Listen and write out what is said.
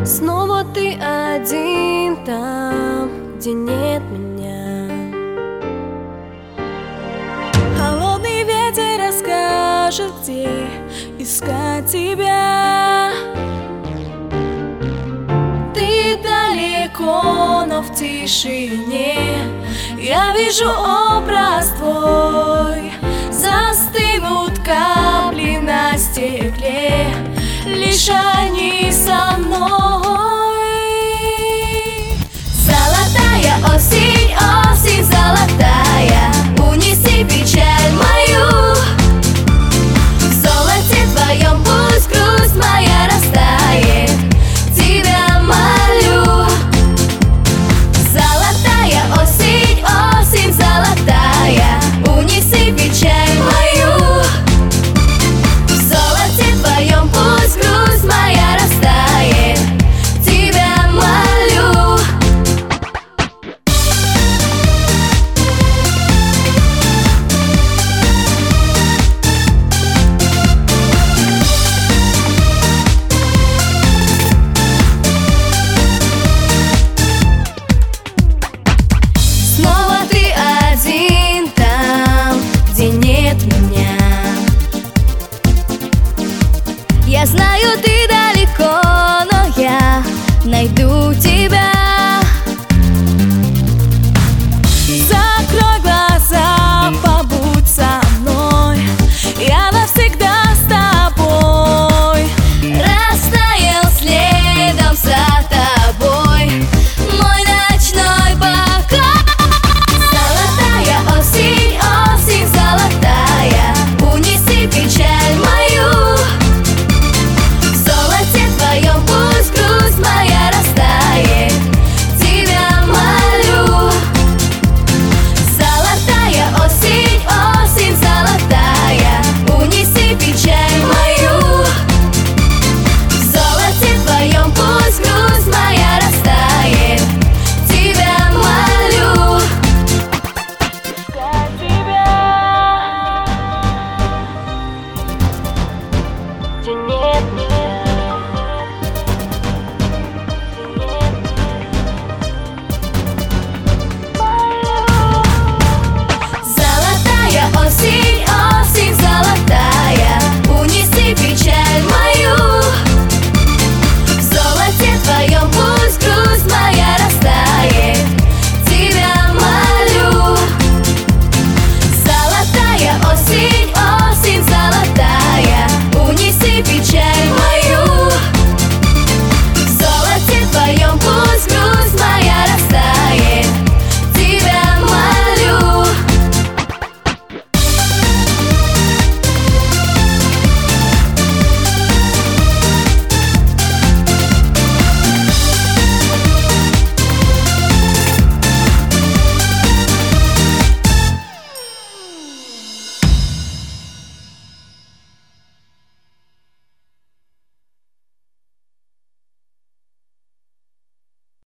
Снова ты один там, где нет меня. Холодный ветер расскажет, где искать тебя. Ты далеко, но в тишине я вижу образ твой. Застынут капли на стекле, лишь они со мной. Золотая осень, осень золотая, унеси печаль мою. В золоте твоем пусть грусть моя растает, тебя молю. Золотая осень, осень золотая, унеси